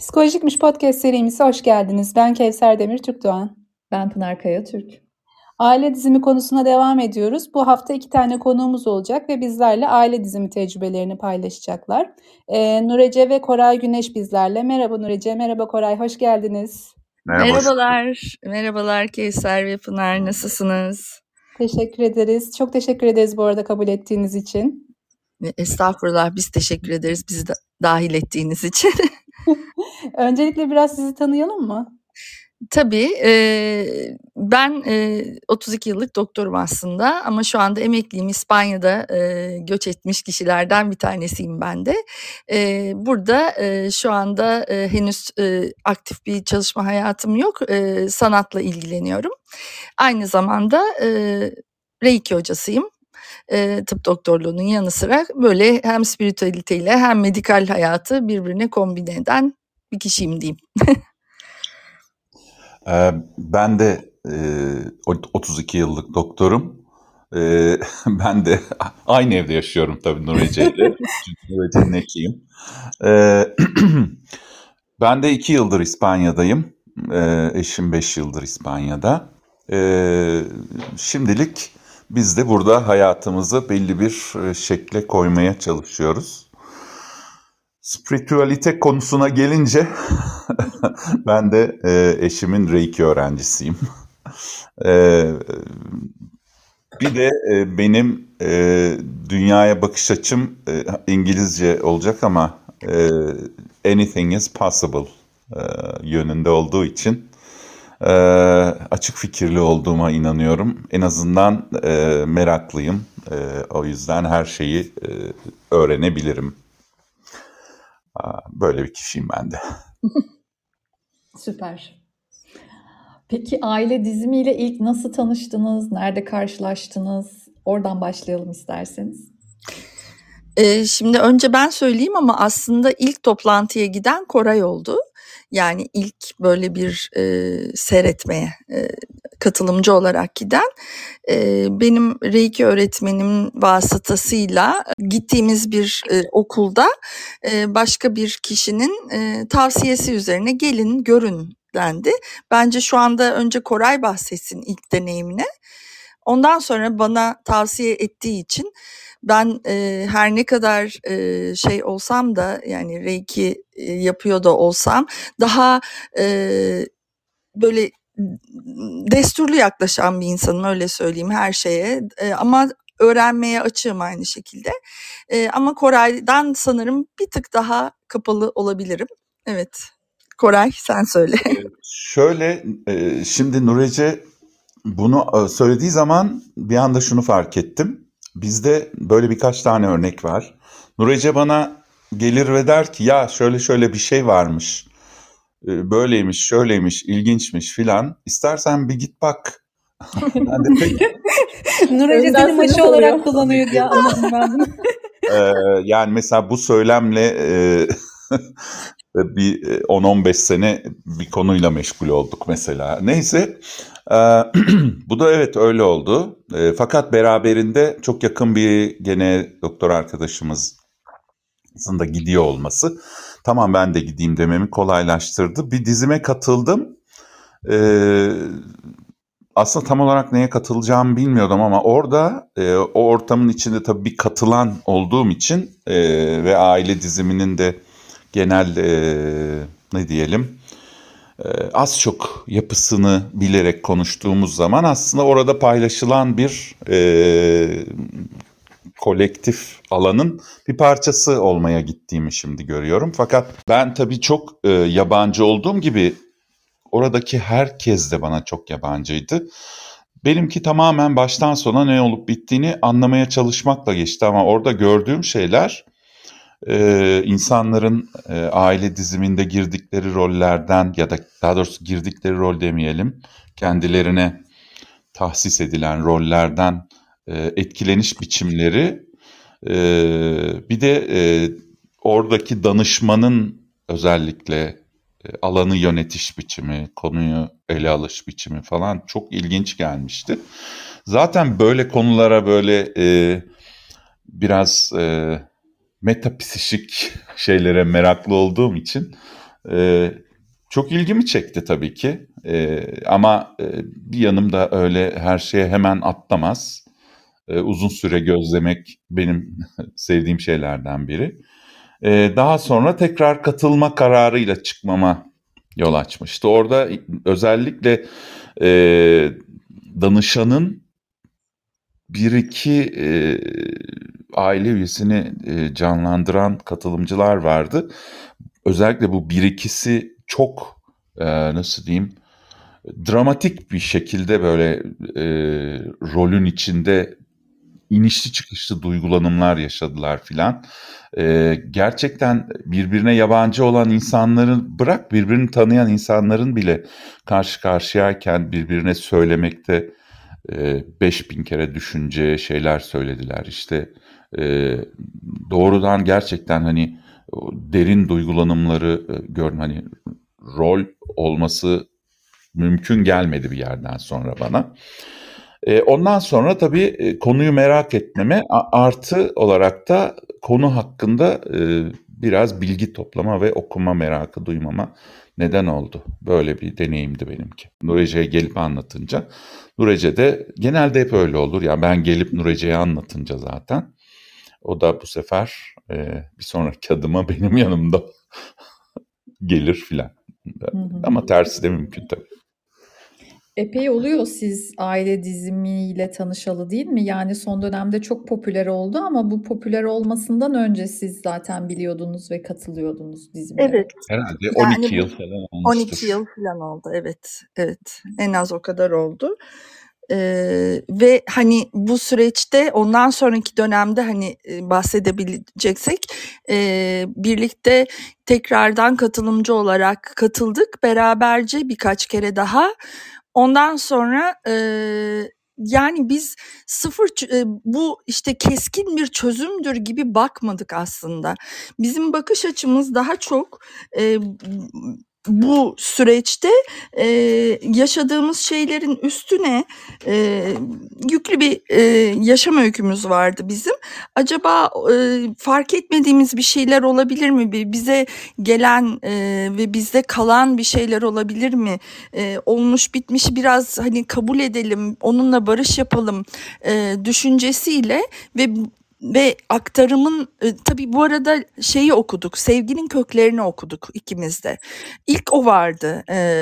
Psikolojikmiş podcast serimize hoş geldiniz. Ben Kevser Demir Türkdoğan. Ben Pınar Kaya Türk. Aile dizimi konusuna devam ediyoruz. Bu hafta 2 tane konuğumuz olacak ve bizlerle aile dizimi tecrübelerini paylaşacaklar. Nurece ve Koray Güneş bizlerle. Merhaba Nurece, merhaba Koray, hoş geldiniz. Merhabalar Kevser ve Pınar, nasılsınız? Teşekkür ederiz. Çok teşekkür ederiz bu arada kabul ettiğiniz için. Estağfurullah, biz teşekkür ederiz bizi de dahil ettiğiniz için. Öncelikle biraz sizi tanıyalım mı? Tabii, ben 32 yıllık doktorum aslında ama şu anda emekliyim. İspanya'da göç etmiş kişilerden bir tanesiyim ben de. Burada şu anda henüz aktif bir çalışma hayatım yok. Sanatla ilgileniyorum. Aynı zamanda Reiki hocasıyım. Tıp doktorluğunun yanı sıra böyle hem spiritüeliteyle hem medikal hayatı birbirine kombine eden bir kişiyim diyeyim. Ben de 32 yıllık doktorum. Ben de aynı evde yaşıyorum tabii Nurece ile. Çünkü Nurece'nin ekiyim. Ben de 2 yıldır İspanya'dayım. Eşim 5 yıldır İspanya'da. Şimdilik biz de burada hayatımızı belli bir şekle koymaya çalışıyoruz. Spiritüalite konusuna gelince ben de eşimin Reiki öğrencisiyim. Bir de benim dünyaya bakış açım İngilizce olacak ama anything is possible yönünde olduğu için açık fikirli olduğuma inanıyorum. En azından meraklıyım. O yüzden her şeyi öğrenebilirim. Böyle bir kişiyim ben de. Süper. Peki aile dizimiyle ilk nasıl tanıştınız? Nerede karşılaştınız? Oradan başlayalım isterseniz. Şimdi önce ben söyleyeyim ama aslında ilk toplantıya giden Koray oldu. Yani ilk böyle bir seyretmeye katılımcı olarak giden benim Reiki öğretmenimin vasıtasıyla gittiğimiz bir okulda başka bir kişinin tavsiyesi üzerine gelin görün dendi. Bence şu anda önce Koray bahsetsin ilk deneyimine. Ondan sonra bana tavsiye ettiği için ben her ne kadar şey olsam da yani Reiki yapıyor da olsam daha böyle desturlu yaklaşan bir insanım, öyle söyleyeyim, her şeye, ama öğrenmeye açığım aynı şekilde. Ama Koray'dan sanırım bir tık daha kapalı olabilirim. Evet. Koray sen söyle. Şöyle şimdi Nurece bunu söylediği zaman bir anda şunu fark ettim. Bizde böyle birkaç tane örnek var. Nurece bana gelir ve der ki ya şöyle şöyle bir şey varmış. Böyleymiş, şöyleymiş, ilginçmiş filan. İstersen bir git bak. Ben de peki. Nurece seni maşı olarak kullanıyor diye anladım ben bunu. Yani mesela bu söylemle bir 10-15 sene bir konuyla meşgul olduk mesela. Neyse bu da evet öyle oldu. Fakat beraberinde çok yakın bir gene doktor arkadaşımızın da gidiyor olması tamam ben de gideyim dememi kolaylaştırdı. Bir dizime katıldım. Aslında tam olarak neye katılacağımı bilmiyordum ama orada o ortamın içinde tabii bir katılan olduğum için ve aile diziminin de genel ne diyelim az çok yapısını bilerek konuştuğumuz zaman aslında orada paylaşılan bir kolektif alanın bir parçası olmaya gittiğimi şimdi görüyorum. Fakat ben tabii çok yabancı olduğum gibi oradaki herkes de bana çok yabancıydı. Benimki tamamen baştan sona ne olup bittiğini anlamaya çalışmakla geçti ama orada gördüğüm şeyler insanların aile diziminde girdikleri rollerden ya da daha doğrusu girdikleri rol demeyelim, kendilerine tahsis edilen rollerden etkileniş biçimleri, bir de oradaki danışmanın özellikle alanı yönetiş biçimi, konuyu ele alış biçimi falan çok ilginç gelmişti. Zaten böyle konulara böyle biraz metapsişik şeylere meraklı olduğum için Çok ilgimi çekti tabii ki. Ama bir yanım da öyle her şeye hemen atlamaz. Uzun süre gözlemek benim sevdiğim şeylerden biri. Daha sonra tekrar katılma kararıyla çıkmama yol açmıştı. Orada özellikle danışanın bir iki aile üyesini canlandıran katılımcılar vardı. Özellikle bu bir ikisi çok nasıl diyeyim, dramatik bir şekilde böyle rolün içinde inişli çıkışlı duygulanımlar yaşadılar filan. Gerçekten birbirine yabancı olan insanların, bırak birbirini tanıyan insanların bile karşı karşıyayken birbirine söylemekte 5000 kere düşünce şeyler söylediler. İşte doğrudan gerçekten hani derin duygulanımları hani rol olması mümkün gelmedi bir yerden sonra bana. Ondan sonra tabii konuyu merak etmeme artı olarak da konu hakkında biraz bilgi toplama ve okuma merakı duymama neden oldu. Böyle bir deneyimdi benimki. Nur Ece'ye gelip anlatınca. Nur Ece de genelde hep öyle olur. Yani ben gelip Nur Ece'ye anlatınca zaten o da bu sefer bir sonraki adıma benim yanımda gelir filan. Ama tersi de mümkün tabii. Epey oluyor siz aile dizimiyle tanışalı, değil mi? Yani son dönemde çok popüler oldu ama bu popüler olmasından önce siz zaten biliyordunuz ve katılıyordunuz dizimlere. Evet. Herhalde Yani 12 yıl falan olmuştur. 12 yıl falan oldu. Evet. Evet. En az o kadar oldu. Ve hani bu süreçte ondan sonraki dönemde hani bahsedebileceksek birlikte tekrardan katılımcı olarak katıldık. Beraberce birkaç kere daha. Ondan sonra yani biz bu işte keskin bir çözümdür gibi bakmadık aslında. Bizim bakış açımız daha çok bu süreçte yaşadığımız şeylerin üstüne yüklü bir yaşam öykümüz vardı bizim. Acaba fark etmediğimiz bir şeyler olabilir mi? Bize gelen ve bizde kalan bir şeyler olabilir mi? Olmuş bitmişi biraz hani kabul edelim, onunla barış yapalım düşüncesiyle ve aktarımın tabii bu arada şeyi okuduk, sevginin köklerini okuduk ikimiz de. İlk o vardı,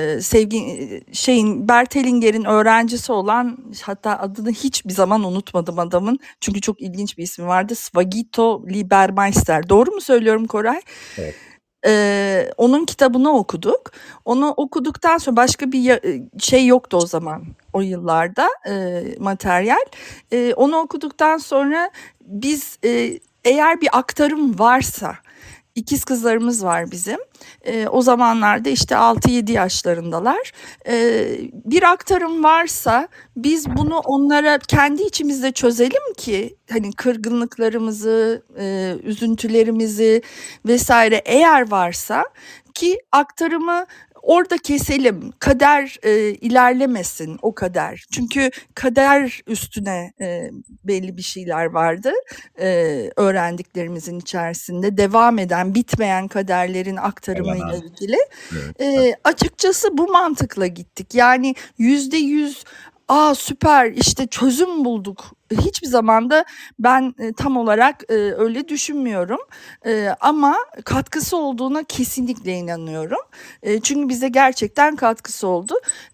Bert Hellinger'in öğrencisi olan, hatta adını hiçbir zaman unutmadım adamın çünkü çok ilginç bir ismi vardı, Svagito Liebermeister. Doğru mu söylüyorum Koray? Evet. Onun kitabını okuduk. Onu okuduktan sonra başka bir şey yoktu o zaman, o yıllarda materyal. Onu okuduktan sonra biz eğer bir aktarım varsa, ikiz kızlarımız var bizim. O zamanlarda işte 6-7 yaşlarındalar. Bir aktarım varsa biz bunu onlara kendi içimizde çözelim ki hani kırgınlıklarımızı, üzüntülerimizi vesaire eğer varsa ki aktarımı orada keselim. Kader ilerlemesin, o kader. Çünkü kader üstüne belli bir şeyler vardı. Öğrendiklerimizin içerisinde devam eden, bitmeyen kaderlerin aktarımıyla ilgili. Evet. Açıkçası bu mantıkla gittik. Yani %100 süper işte çözüm bulduk. Hiçbir zaman da ben tam olarak öyle düşünmüyorum. Ama katkısı olduğuna kesinlikle inanıyorum. Çünkü bize gerçekten katkısı oldu.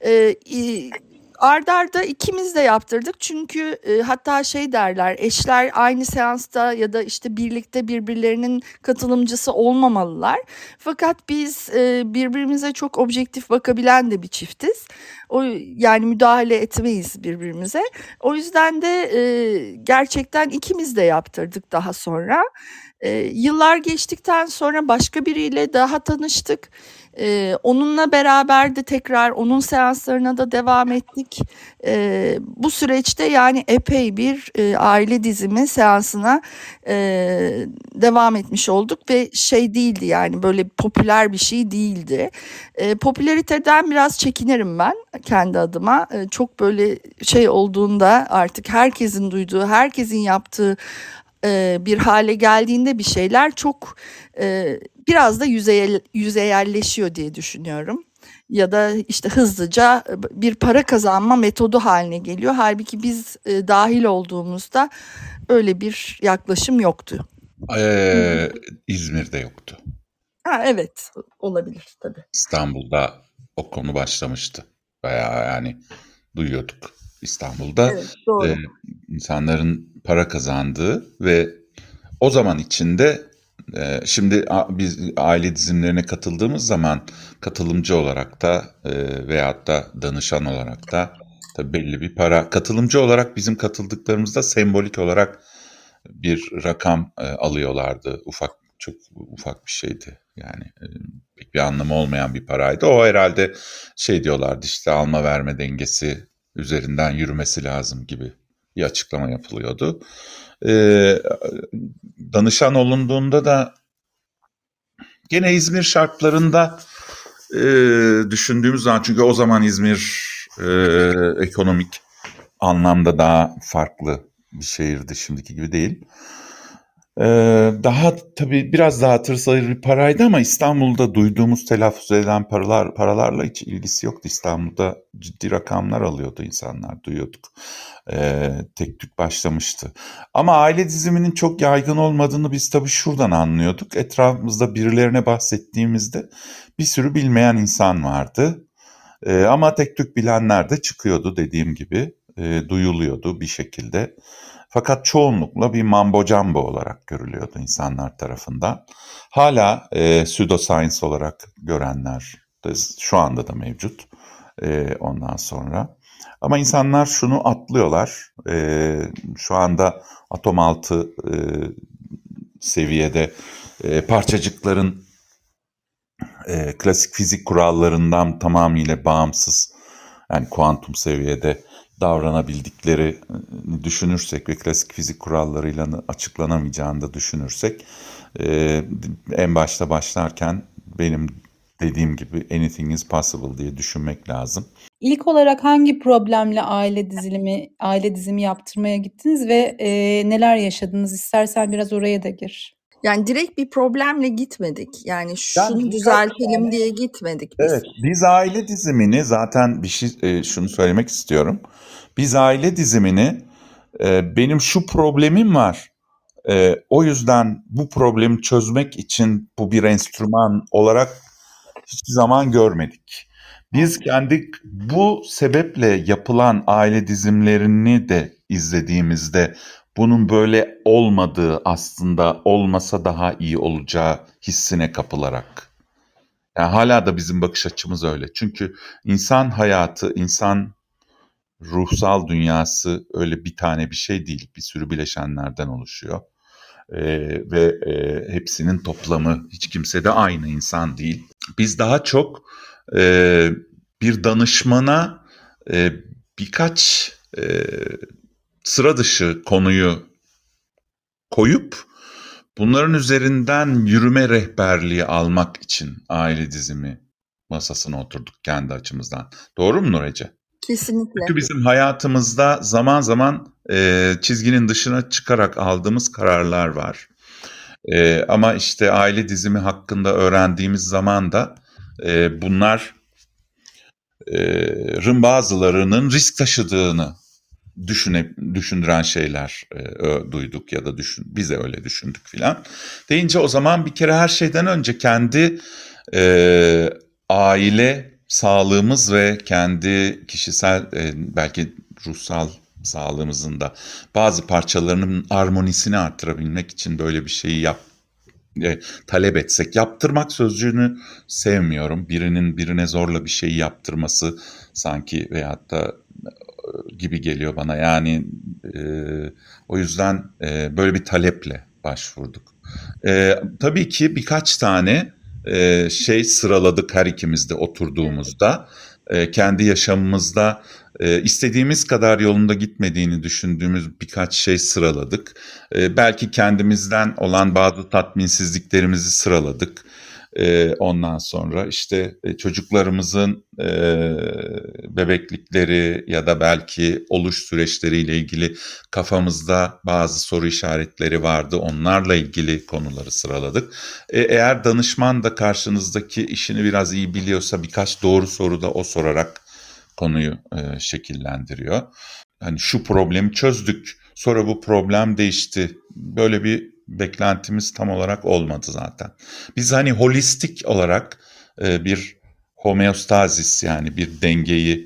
Ard arda ikimiz de yaptırdık çünkü hatta şey derler, eşler aynı seansta ya da işte birlikte birbirlerinin katılımcısı olmamalılar. Fakat biz birbirimize çok objektif bakabilen de bir çiftiz. Yani müdahale etmeyiz birbirimize. O yüzden de gerçekten ikimiz de yaptırdık daha sonra. Yıllar geçtikten sonra başka biriyle daha tanıştık. Onunla beraber de tekrar onun seanslarına da devam ettik. Bu süreçte yani epey bir aile dizimi seansına devam etmiş olduk ve şey değildi, yani böyle popüler bir şey değildi. Popülariteden biraz çekinirim ben kendi adıma. Çok böyle şey olduğunda, artık herkesin duyduğu, herkesin yaptığı bir hale geldiğinde bir şeyler çok biraz da yüzeyelleşiyor diye düşünüyorum. Ya da işte hızlıca bir para kazanma metodu haline geliyor. Halbuki biz dahil olduğumuzda öyle bir yaklaşım yoktu. İzmir'de yoktu. Ha, evet, olabilir tabii. İstanbul'da o konu başlamıştı. Bayağı yani duyuyorduk İstanbul'da. Evet, doğru. İnsanların para kazandığı ve o zaman içinde şimdi biz aile dizimlerine katıldığımız zaman katılımcı olarak da veyahut da danışan olarak da tabii belli bir para. Katılımcı olarak bizim katıldıklarımızda sembolik olarak bir rakam alıyorlardı. Çok ufak bir şeydi. Yani pek bir anlamı olmayan bir paraydı. O herhalde şey diyorlardı, işte alma verme dengesi üzerinden yürümesi lazım gibi bir açıklama yapılıyordu. Danışan olunduğunda da gene İzmir şartlarında düşündüğümüz zaman, çünkü o zaman İzmir ekonomik anlamda daha farklı bir şehirdi, şimdiki gibi değil. Daha tabii biraz daha tırsayır bir paraydı ama İstanbul'da duyduğumuz telaffuz edilen paralarla hiç ilgisi yoktu. İstanbul'da ciddi rakamlar alıyordu insanlar, duyuyorduk. Tek tük başlamıştı. Ama aile diziminin çok yaygın olmadığını biz tabii şuradan anlıyorduk. Etrafımızda birilerine bahsettiğimizde bir sürü bilmeyen insan vardı. Ama tek tük bilenler de çıkıyordu, dediğim gibi. Duyuluyordu bir şekilde. Fakat çoğunlukla bir mambo jumbo olarak görülüyordu insanlar tarafından. Hala pseudoscience olarak görenler de şu anda da mevcut ondan sonra. Ama insanlar şunu atlıyorlar. Şu anda atom altı seviyede parçacıkların klasik fizik kurallarından tamamıyla bağımsız, yani kuantum seviyede davranabildikleri düşünürsek ve klasik fizik kurallarıyla açıklanamayacağını da düşünürsek, en başta başlarken benim dediğim gibi anything is possible diye düşünmek lazım. İlk olarak hangi problemle aile dizimi yaptırmaya gittiniz ve neler yaşadınız? İstersen biraz oraya da gir. Yani direkt bir problemle gitmedik. Yani şunu düzeltelim diye gitmedik biz. Evet, biz aile dizimini zaten şunu söylemek istiyorum. Biz aile dizimini benim şu problemim var, o yüzden bu problemi çözmek için bu bir enstrüman olarak hiçbir zaman görmedik. Biz bu sebeple yapılan aile dizimlerini de izlediğimizde bunun böyle olmadığı, aslında olmasa daha iyi olacağı hissine kapılarak. Yani hala da bizim bakış açımız öyle. Çünkü insan hayatı, insan ruhsal dünyası öyle bir tane bir şey değil. Bir sürü bileşenlerden oluşuyor. Ve hepsinin toplamı, hiç kimse de aynı insan değil. Biz daha çok bir danışmana birkaç sıra dışı konuyu koyup bunların üzerinden yürüme rehberliği almak için aile dizimi masasına oturduk kendi açımızdan. Doğru mu Nurece? Kesinlikle. Çünkü bizim hayatımızda zaman zaman çizginin dışına çıkarak aldığımız kararlar var. Ama işte aile dizimi hakkında öğrendiğimiz zaman da bunların bazılarının risk taşıdığını düşündüren şeyler duyduk ya da biz de öyle düşündük filan. Deyince o zaman bir kere her şeyden önce kendi aile sağlığımız ve kendi kişisel belki ruhsal sağlığımızın da bazı parçalarının armonisini arttırabilmek için böyle bir şeyi talep etsek. Yaptırmak sözcüğünü sevmiyorum. Birinin birine zorla bir şeyi yaptırması sanki veyahut da gibi geliyor bana. Yani o yüzden böyle bir taleple başvurduk. Tabii ki birkaç tane şey sıraladık her ikimiz de oturduğumuzda. Kendi yaşamımızda istediğimiz kadar yolunda gitmediğini düşündüğümüz birkaç şey sıraladık. Belki kendimizden olan bazı tatminsizliklerimizi sıraladık. Ondan sonra işte çocuklarımızın bebeklikleri ya da belki oluş süreçleriyle ilgili kafamızda bazı soru işaretleri vardı. Onlarla ilgili konuları sıraladık. Eğer danışman da karşınızdaki işini biraz iyi biliyorsa birkaç doğru soru da o sorarak konuyu şekillendiriyor. Hani şu problemi çözdük, sonra bu problem değişti. Böyle bir beklentimiz tam olarak olmadı zaten. Biz hani holistik olarak bir homeostazis, yani bir dengeyi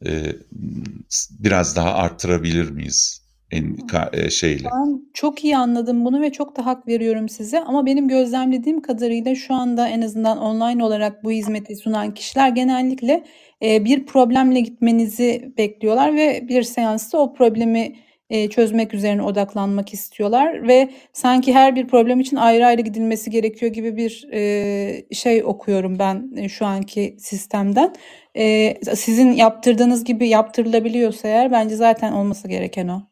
biraz daha artırabilir miyiz şeyle? Ben çok iyi anladım bunu ve çok da hak veriyorum size. Ama benim gözlemlediğim kadarıyla şu anda en azından online olarak bu hizmeti sunan kişiler genellikle bir problemle gitmenizi bekliyorlar ve bir seansta o problemi çözmek üzerine odaklanmak istiyorlar ve sanki her bir problem için ayrı ayrı gidilmesi gerekiyor gibi bir şey okuyorum ben şu anki sistemden. Sizin yaptırdığınız gibi yaptırılabiliyorsa eğer bence zaten olması gereken o.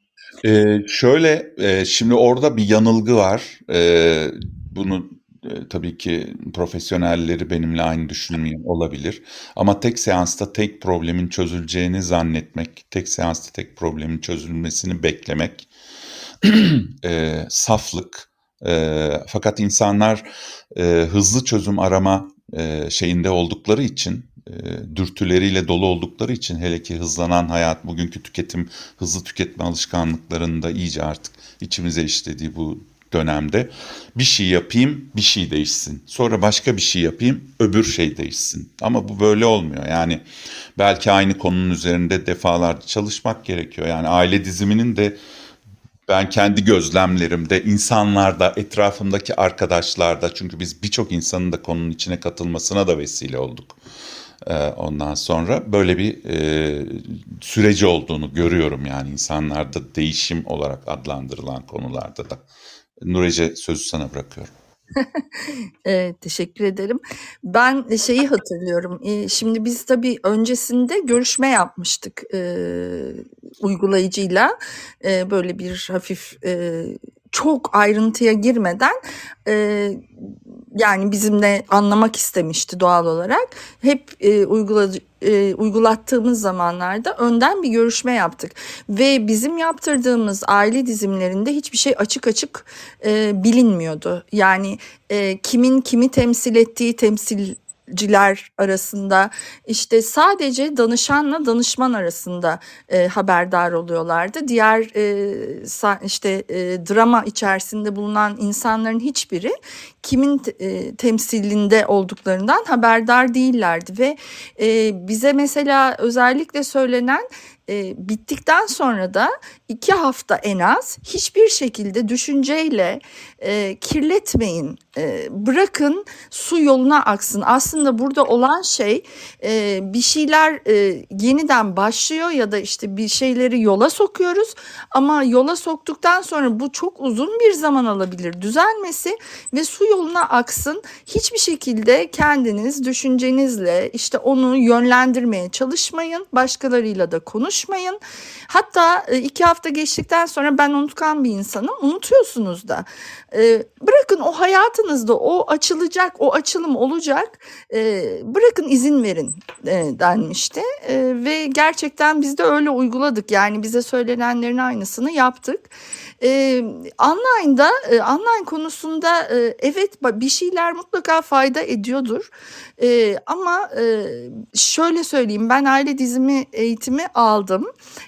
Şimdi orada bir yanılgı var. Bunu tabii ki profesyonelleri benimle aynı düşünmeyen olabilir. Ama tek seansta tek problemin çözüleceğini zannetmek, tek seansta tek problemin çözülmesini beklemek saflık. Fakat insanlar hızlı çözüm arama şeyinde oldukları için, dürtüleriyle dolu oldukları için, hele ki hızlanan hayat, bugünkü hızlı tüketme alışkanlıklarında iyice artık içimize işlediği bu dönemde bir şey yapayım, bir şey değişsin. Sonra başka bir şey yapayım, öbür şey değişsin. Ama bu böyle olmuyor. Yani belki aynı konunun üzerinde defalarca çalışmak gerekiyor. Yani aile diziminin de ben kendi gözlemlerimde, insanlarda, etrafımdaki arkadaşlarda, çünkü biz birçok insanın da konunun içine katılmasına da vesile olduk. Ondan sonra böyle bir süreci olduğunu görüyorum, yani insanlarda değişim olarak adlandırılan konularda da. Nurece, sözü sana bırakıyorum. Teşekkür ederim. Ben şeyi hatırlıyorum. Şimdi biz tabii öncesinde görüşme yapmıştık uygulayıcıyla. Böyle bir hafif çok ayrıntıya girmeden yani bizimle anlamak istemişti doğal olarak. Hep uygulattığımız zamanlarda önden bir görüşme yaptık. Ve bizim yaptırdığımız aile dizimlerinde hiçbir şey açık açık bilinmiyordu. Yani kimin kimi temsil ettiği temsilciler arasında, işte sadece danışanla danışman arasında haberdar oluyorlardı. Diğer işte drama içerisinde bulunan insanların hiçbiri kimin temsilinde olduklarından haberdar değillerdi ve bize mesela özellikle söylenen bittikten sonra da 2 hafta en az hiçbir şekilde düşünceyle kirletmeyin, bırakın su yoluna aksın. Aslında burada olan şey bir şeyler yeniden başlıyor ya da işte bir şeyleri yola sokuyoruz ama yola soktuktan sonra bu çok uzun bir zaman alabilir düzelmesi ve su yoluna aksın. Hiçbir şekilde kendiniz düşüncenizle işte onu yönlendirmeye çalışmayın, başkalarıyla da konuşmayın. Hatta 2 hafta geçtikten sonra ben unutkan bir insanım, unutuyorsunuz da. Bırakın o hayatınızda o açılacak, o açılım olacak. Bırakın izin verin denmişti. Ve gerçekten biz de öyle uyguladık. Yani bize söylenenlerin aynısını yaptık. Online konusunda evet bir şeyler mutlaka fayda ediyordur. Ama şöyle söyleyeyim, ben aile dizimi eğitimi aldım.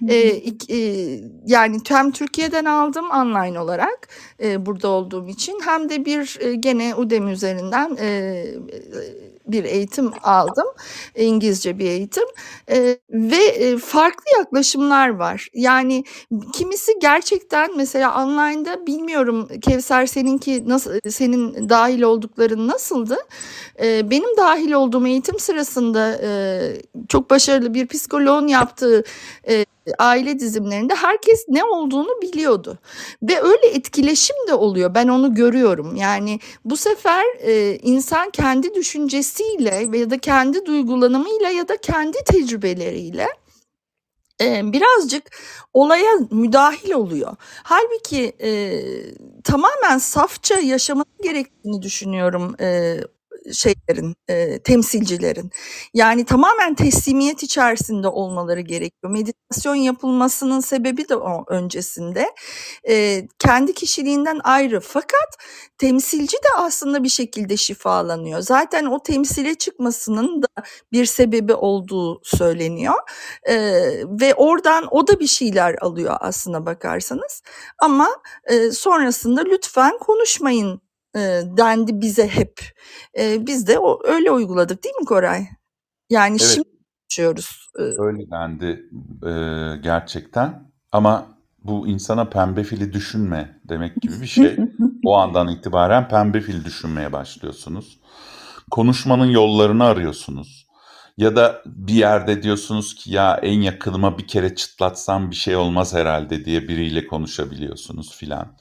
Yani hem Türkiye'den aldım online olarak burada olduğum için, hem de bir gene Udemy üzerinden bir eğitim aldım. İngilizce bir eğitim ve farklı yaklaşımlar var. Yani kimisi gerçekten mesela online'da, bilmiyorum Kevser, seninki nasıl, senin dahil oldukların nasıldı? Benim dahil olduğum eğitim sırasında çok başarılı bir psikoloğun yaptığı aile dizimlerinde herkes ne olduğunu biliyordu ve öyle etkileşim de oluyor, ben onu görüyorum. Yani bu sefer insan kendi düşüncesiyle ya da kendi duygulanımıyla ya da kendi tecrübeleriyle birazcık olaya müdahil oluyor. Halbuki tamamen safça yaşaması gerektiğini düşünüyorum temsilcilerin. Yani tamamen teslimiyet içerisinde olmaları gerekiyor. Meditasyon yapılmasının sebebi de o öncesinde. Kendi kişiliğinden ayrı, fakat temsilci de aslında bir şekilde şifalanıyor. Zaten o temsile çıkmasının da bir sebebi olduğu söyleniyor. Ve oradan o da bir şeyler alıyor aslına bakarsanız. Ama sonrasında lütfen konuşmayın dendi bize hep. Biz de öyle uyguladık, değil mi Koray? Yani Evet, şimdi konuşuyoruz. öyle dendi gerçekten. Ama bu insana pembe fili düşünme demek gibi bir şey. O andan itibaren pembe fil düşünmeye başlıyorsunuz. Konuşmanın yollarını arıyorsunuz. Ya da bir yerde diyorsunuz ki ya en yakınıma bir kere çıtlatsam bir şey olmaz herhalde diye biriyle konuşabiliyorsunuz filan.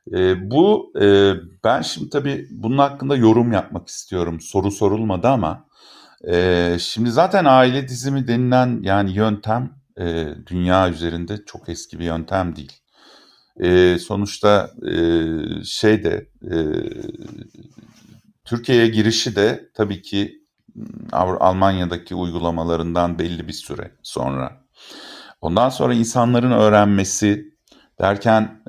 Ben şimdi tabii bunun hakkında yorum yapmak istiyorum. Soru sorulmadı ama şimdi zaten aile dizimi denilen yani yöntem dünya üzerinde çok eski bir yöntem değil. Sonuçta Türkiye'ye girişi de tabii ki Almanya'daki uygulamalarından belli bir süre sonra. Ondan sonra insanların öğrenmesi derken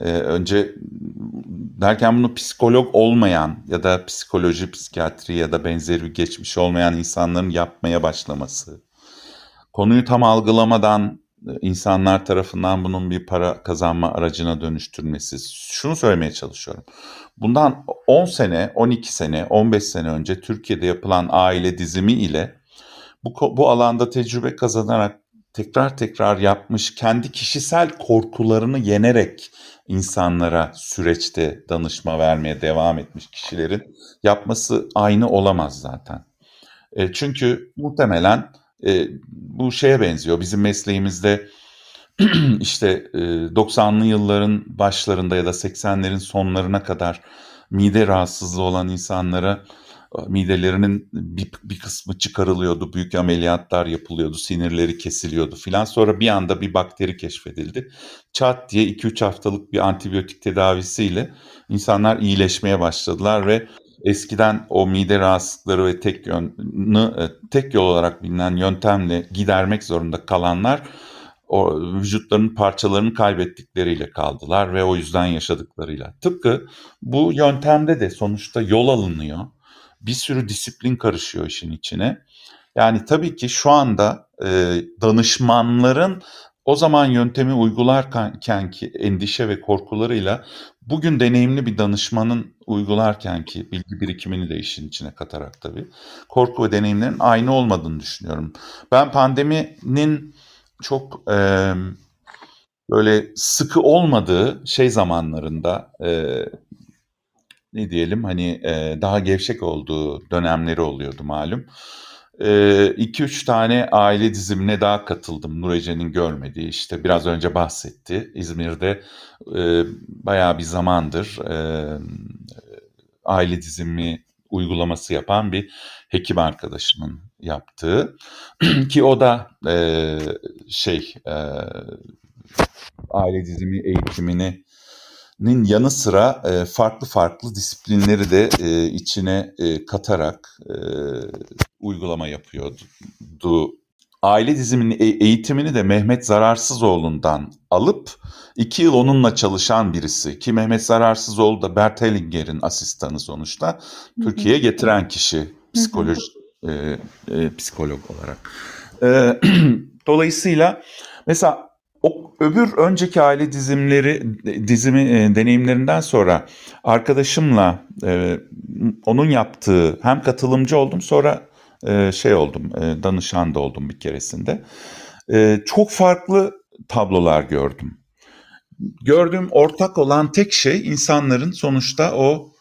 bunu psikolog olmayan ya da psikoloji, psikiyatri ya da benzeri bir geçmiş olmayan insanların yapmaya başlaması. Konuyu tam algılamadan insanlar tarafından bunun bir para kazanma aracına dönüştürülmesi. Şunu söylemeye çalışıyorum. Bundan 10 sene, 12 sene, 15 sene önce Türkiye'de yapılan aile dizimi ile bu alanda tecrübe kazanarak tekrar yapmış, kendi kişisel korkularını yenerek insanlara süreçte danışma vermeye devam etmiş kişilerin yapması aynı olamaz zaten. Çünkü muhtemelen bu şeye benziyor. Bizim mesleğimizde işte 90'lı yılların başlarında ya da 80'lerin sonlarına kadar mide rahatsızlığı olan insanlara midelerinin bir kısmı çıkarılıyordu, büyük ameliyatlar yapılıyordu, sinirleri kesiliyordu filan. Sonra bir anda bir bakteri keşfedildi. Çat diye 2-3 haftalık bir antibiyotik tedavisiyle insanlar iyileşmeye başladılar ve eskiden o mide rahatsızlıkları ve tek yol olarak bilinen yöntemle gidermek zorunda kalanlar o vücutlarının parçalarını kaybettikleriyle kaldılar ve o yüzden yaşadıklarıyla. Tıpkı bu yöntemde de sonuçta yol alınıyor. Bir sürü disiplin karışıyor işin içine. Yani tabii ki şu anda danışmanların o zaman yöntemi uygularkenki endişe ve korkularıyla bugün deneyimli bir danışmanın uygularkenki bilgi birikimini de işin içine katarak tabii korku ve deneyimlerin aynı olmadığını düşünüyorum. Ben pandeminin çok böyle sıkı olmadığı zamanlarında ne diyelim hani daha gevşek olduğu dönemleri oluyordu malum. 2-3 tane aile dizimine daha katıldım. Nur Ece'nin görmediği, işte biraz önce bahsetti. İzmir'de bayağı bir zamandır aile dizimi uygulaması yapan bir hekim arkadaşımın yaptığı. Ki o da aile dizimi eğitiminin yanı sıra farklı disiplinleri de içine katarak uygulama yapıyordu. Aile diziminin eğitimini de Mehmet Zararsızoğlu'ndan alıp 2 yıl onunla çalışan birisi, ki Mehmet Zararsızoğlu da Bert Hellinger'in asistanı sonuçta, Türkiye'ye getiren kişi psikolog olarak. Dolayısıyla mesela o öbür önceki aile dizimi deneyimlerinden sonra arkadaşımla onun yaptığı hem katılımcı oldum, sonra oldum, danışan da oldum bir keresinde. Çok farklı tablolar gördüm. Gördüğüm ortak olan tek şey insanların sonuçta o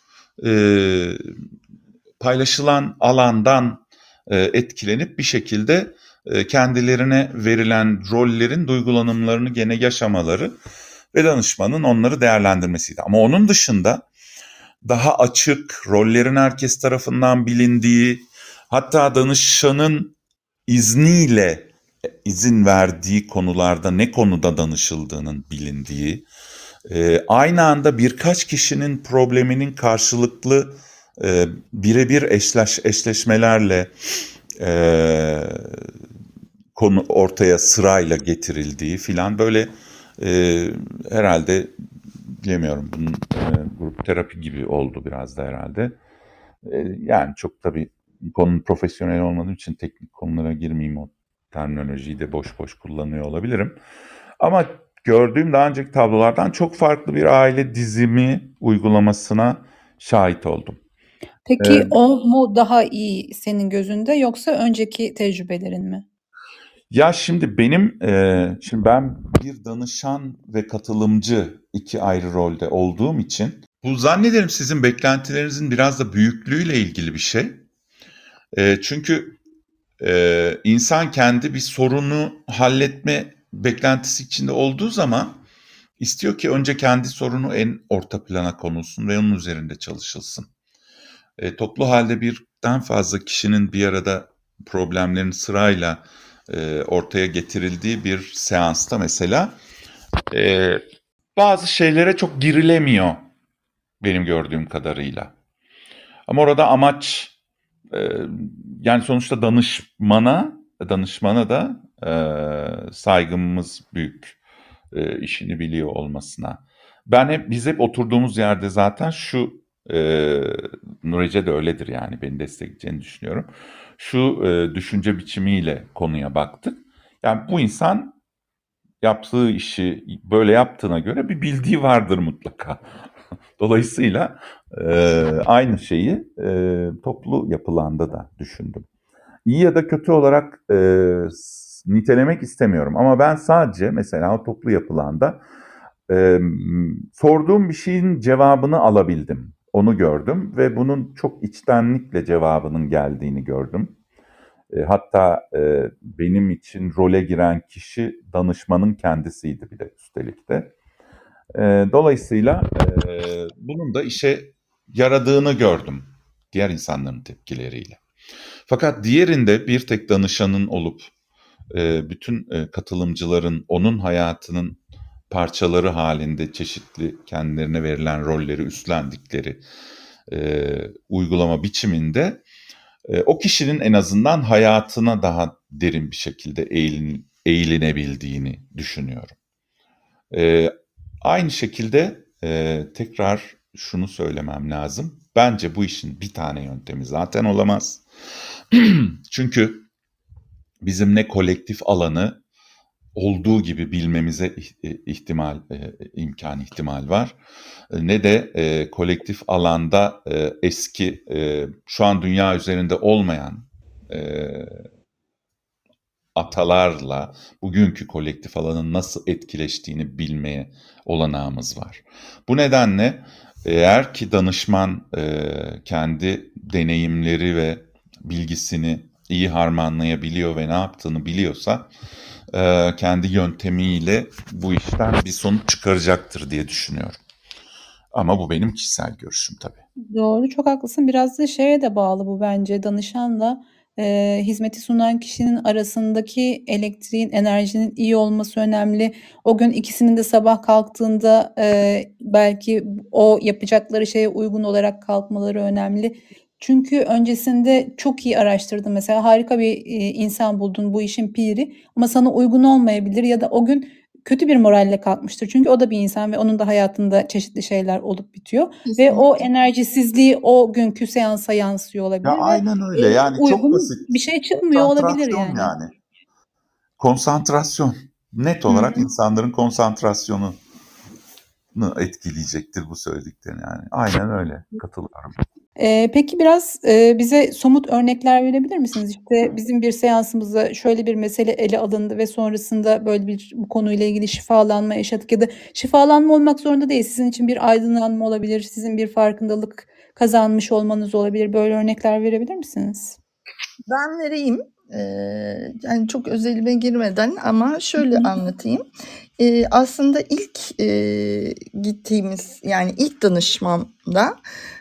paylaşılan alandan etkilenip bir şekilde kendilerine verilen rollerin duygulanımlarını gene yaşamaları ve danışmanın onları değerlendirmesiydi. Ama onun dışında daha açık, rollerin herkes tarafından bilindiği, hatta danışanın izniyle izin verdiği konularda ne konuda danışıldığının bilindiği, aynı anda birkaç kişinin probleminin karşılıklı birebir eşleşmelerle konu ortaya sırayla getirildiği filan böyle herhalde bilemiyorum, bunun grup terapi gibi oldu biraz da herhalde. Yani çok tabii konunun profesyonel olmadığım için teknik konulara girmeyeyim, o terminolojiyi de boş boş kullanıyor olabilirim. Ama gördüğüm daha önceki tablolardan çok farklı bir aile dizimi uygulamasına şahit oldum. Peki o mu daha iyi senin gözünde yoksa önceki tecrübelerin mi? Ya şimdi şimdi ben bir danışan ve katılımcı, iki ayrı rolde olduğum için bu zannederim sizin beklentilerinizin biraz da büyüklüğüyle ilgili bir şey. Çünkü insan kendi bir sorunu halletme beklentisi içinde olduğu zaman istiyor ki önce kendi sorunu en orta plana konulsun ve onun üzerinde çalışılsın. Toplu halde birden fazla kişinin bir arada problemlerin sırayla ortaya getirildiği bir seansta mesela bazı şeylere çok girilemiyor benim gördüğüm kadarıyla. Ama orada amaç yani sonuçta danışmana da saygımız büyük, işini biliyor olmasına. Biz hep oturduğumuz yerde zaten Nurece de öyledir, yani beni destekleyeceğini düşünüyorum. Şu düşünce biçimiyle konuya baktık. Yani bu insan yaptığı işi böyle yaptığına göre bir bildiği vardır mutlaka. Dolayısıyla aynı şeyi toplu yapılanda da düşündüm. İyi ya da kötü olarak nitelemek istemiyorum. Ama ben sadece mesela o toplu yapılanda sorduğum bir şeyin cevabını alabildim. Onu gördüm ve bunun çok içtenlikle cevabının geldiğini gördüm. Hatta benim için role giren kişi danışmanın kendisiydi bile üstelik de. Dolayısıyla bunun da işe yaradığını gördüm diğer insanların tepkileriyle. Fakat diğerinde bir tek danışanın olup bütün katılımcıların onun hayatının parçaları halinde çeşitli kendilerine verilen rolleri üstlendikleri uygulama biçiminde o kişinin en azından hayatına daha derin bir şekilde eğilenebildiğini düşünüyorum. Aynı şekilde tekrar şunu söylemem lazım. Bence bu işin bir tane yöntemi zaten olamaz. Çünkü bizim ne kolektif alanı olduğu gibi bilmemize ihtimal var, ne de kolektif alanda eski şu an dünya üzerinde olmayan atalarla bugünkü kolektif alanın nasıl etkileştiğini bilmeye olanağımız var. Bu nedenle eğer ki danışman kendi deneyimleri ve bilgisini iyi harmanlayabiliyor ve ne yaptığını biliyorsa kendi yöntemiyle bu işten bir sonuç çıkaracaktır diye düşünüyorum. Ama bu benim kişisel görüşüm tabii. Doğru, çok haklısın. Biraz da şeye de bağlı bu bence. Danışanla hizmeti sunan kişinin arasındaki elektriğin, enerjinin iyi olması önemli. O gün ikisinin de sabah kalktığında belki o yapacakları şeye uygun olarak kalkmaları önemli. Çünkü öncesinde çok iyi araştırdın. Mesela harika bir insan buldun, bu işin piri, ama sana uygun olmayabilir ya da o gün kötü bir moralle kalkmıştır. Çünkü o da bir insan ve onun da hayatında çeşitli şeyler olup bitiyor. Kesinlikle. Ve o enerjisizliği o günkü seansa yansıyor olabilir Ya ve aynen öyle, yani çok uygun basit. bir şey çıkmıyor olabilir Konsantrasyon yani. yani. Konsantrasyon. Net olarak insanların konsantrasyonunu etkileyecektir bu söylediklerini yani. Aynen öyle. Katılıyorum. Peki biraz bize somut örnekler verebilir misiniz? İşte bizim bir seansımızda şöyle bir mesele ele alındı ve sonrasında böyle bu konuyla ilgili şifalanma yaşadık ya da şifalanma olmak zorunda değil. Sizin için bir aydınlanma olabilir, sizin bir farkındalık kazanmış olmanız olabilir. Böyle örnekler verebilir misiniz? Ben vereyim. Yani çok özelime girmeden ama şöyle anlatayım. Aslında ilk gittiğimiz, yani ilk danışmamda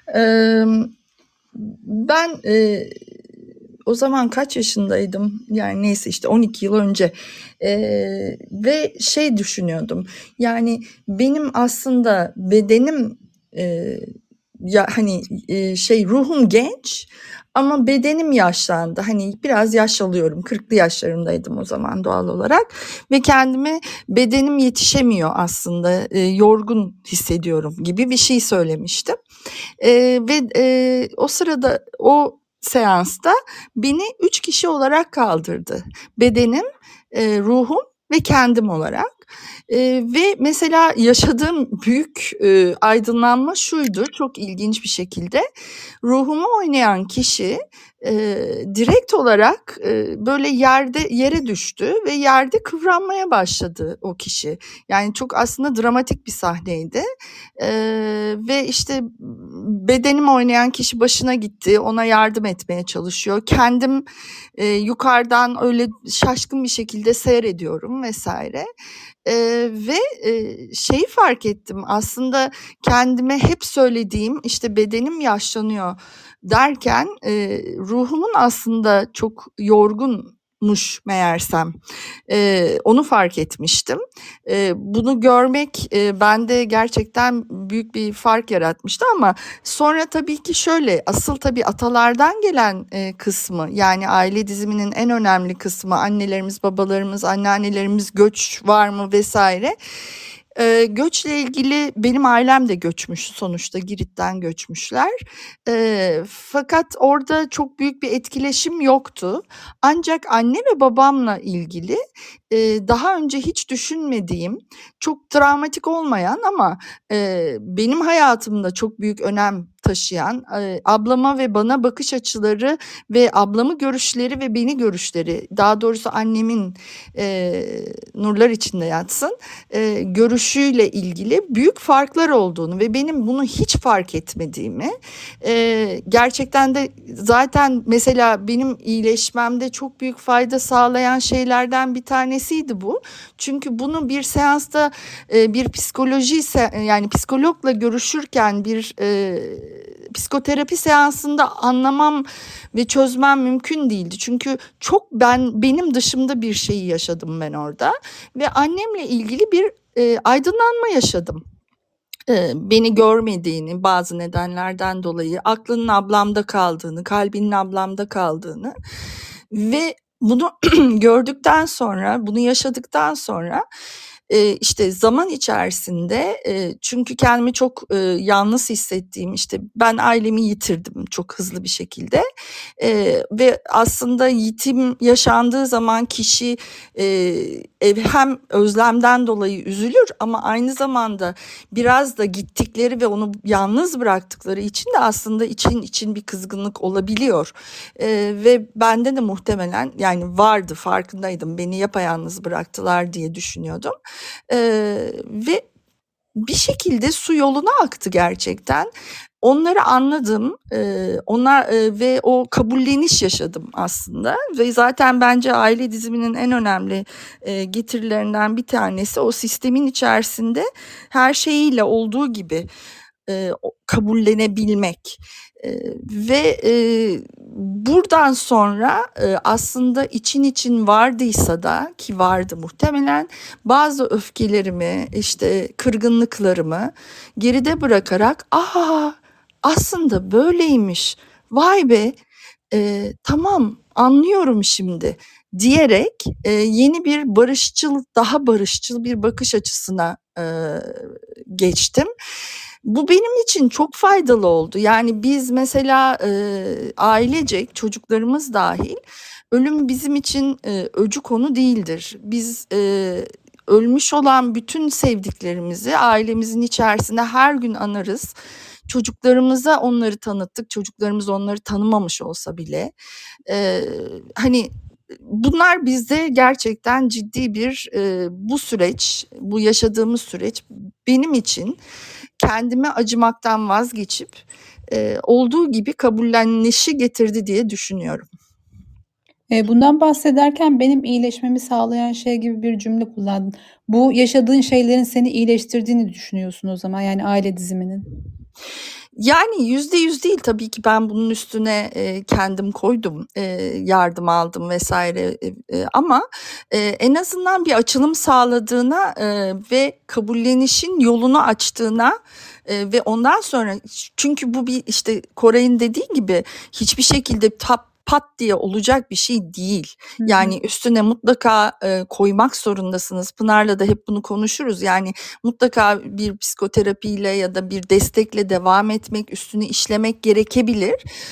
ben o zaman kaç yaşındaydım? Yani neyse işte 12 yıl önce. Ve şey düşünüyordum. Yani benim aslında bedenim hani ruhum genç ama bedenim yaşlandı. Hani biraz yaş alıyorum. 40'lı yaşlarımdaydım o zaman doğal olarak ve kendime bedenim yetişemiyor aslında. Yorgun hissediyorum gibi bir şey söylemiştim. Ve o sırada o seansta beni 3 kişi olarak kaldırdı. Bedenim, ruhum ve kendim olarak. Ve mesela yaşadığım büyük aydınlanma şuydu, çok ilginç bir şekilde. Ruhumu oynayan kişi direkt olarak böyle yere düştü ve yerde kıvranmaya başladı o kişi. Yani çok aslında dramatik bir sahneydi. Ve işte bedenimi oynayan kişi başına gitti, ona yardım etmeye çalışıyor. Kendim yukarıdan öyle şaşkın bir şekilde seyrediyorum vesaire. Ve şeyi fark ettim aslında kendime hep söylediğim işte bedenim yaşlanıyor derken ruhumun aslında çok yorgunmuş meğersem. Onu fark etmiştim. Bunu görmek bende gerçekten büyük bir fark yaratmıştı ama sonra tabii ki şöyle asıl tabii atalardan gelen kısmı yani aile diziminin en önemli kısmı annelerimiz, babalarımız, anneannelerimiz göç var mı vesaire. Göçle ilgili benim ailem de göçmüş sonuçta Girit'ten göçmüşler. Fakat orada çok büyük bir etkileşim yoktu. Ancak anne ve babamla ilgili daha önce hiç düşünmediğim, çok travmatik olmayan ama benim hayatımda çok büyük önem taşıyan ablama ve bana bakış açıları ve ablamı görüşleri ve beni görüşleri, daha doğrusu annemin nurlar içinde yatsın görüşüyle ilgili büyük farklar olduğunu ve benim bunu hiç fark etmediğimi gerçekten de zaten mesela benim iyileşmemde çok büyük fayda sağlayan şeylerden bir tanesiydi bu. Çünkü bunu bir seansta bir yani psikologla görüşürken bir psikoterapi seansında anlamam ve çözmem mümkün değildi. Çünkü çok benim dışımda bir şeyi yaşadım ben orada ve annemle ilgili bir aydınlanma yaşadım. Beni görmediğini bazı nedenlerden dolayı aklının ablamda kaldığını, kalbinin ablamda kaldığını ve bunu gördükten sonra, bunu yaşadıktan sonra işte zaman içerisinde çünkü kendimi çok yalnız hissettiğim işte ben ailemi yitirdim çok hızlı bir şekilde ve aslında yitim yaşandığı zaman kişi hem özlemden dolayı üzülür ama aynı zamanda biraz da gittikleri ve onu yalnız bıraktıkları için de aslında için bir kızgınlık olabiliyor ve bende de muhtemelen yani vardı farkındaydım beni yapayalnız bıraktılar diye düşünüyordum. Ve bir şekilde su yoluna aktı gerçekten. Onları anladım, ve o kabulleniş yaşadım aslında ve zaten bence aile diziminin en önemli getirilerinden bir tanesi o sistemin içerisinde her şeyiyle olduğu gibi kabullenebilmek ve buradan sonra aslında için vardıysa da ki vardı muhtemelen bazı öfkelerimi işte kırgınlıklarımı geride bırakarak aslında böyleymiş vay be tamam anlıyorum şimdi diyerek yeni bir daha barışçıl bir bakış açısına geçtim. Bu benim için çok faydalı oldu. Yani biz mesela ailecek çocuklarımız dahil ölüm bizim için öcü konu değildir. Biz ölmüş olan bütün sevdiklerimizi ailemizin içerisinde her gün anarız. Çocuklarımıza onları tanıttık. Çocuklarımız onları tanımamış olsa bile. Hani bunlar bizde gerçekten ciddi bir bu süreç, bu yaşadığımız süreç benim için kendime acımaktan vazgeçip olduğu gibi kabullenişi getirdi diye düşünüyorum. Bundan bahsederken benim iyileşmemi sağlayan şey gibi bir cümle kullandın. Bu yaşadığın şeylerin seni iyileştirdiğini düşünüyorsun o zaman yani aile diziminin. Yani %100 değil tabii ki, ben bunun üstüne kendim koydum, yardım aldım vesaire, ama en azından bir açılım sağladığına ve kabullenişin yolunu açtığına ve ondan sonra, çünkü bu bir, işte Koray'ın dediği gibi, hiçbir şekilde pat diye olacak bir şey değil. Hı hı. Yani üstüne mutlaka koymak zorundasınız. Pınar'la da hep bunu konuşuruz. Yani mutlaka bir psikoterapiyle ya da bir destekle devam etmek, üstünü işlemek gerekebilir.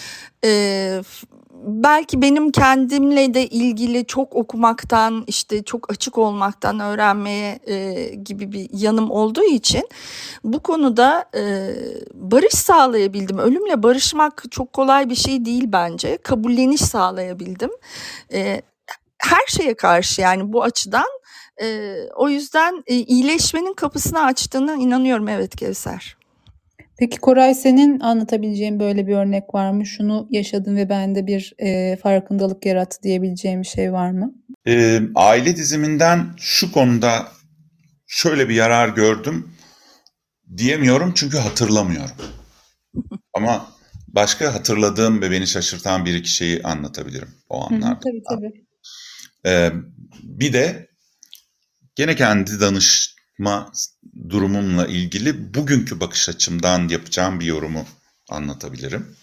Belki benim kendimle de ilgili çok okumaktan, işte çok açık olmaktan öğrenmeye gibi bir yanım olduğu için bu konuda barış sağlayabildim. Ölümle barışmak çok kolay bir şey değil bence. Kabulleniş sağlayabildim. Her şeye karşı, yani bu açıdan. O yüzden iyileşmenin kapısını açtığına inanıyorum. Evet Kevser. Peki Koray, senin anlatabileceğin böyle bir örnek var mı? Şunu yaşadım ve bende bir farkındalık yarattı diyebileceğim bir şey var mı? Aile diziminden şu konuda şöyle bir yarar gördüm diyemiyorum çünkü hatırlamıyorum. Ama başka hatırladığım ve beni şaşırtan bir iki şeyi anlatabilirim o anlarda. Tabii. Bir de gene kendi danışma durumumla ilgili bugünkü bakış açımdan yapacağım bir yorumu anlatabilirim.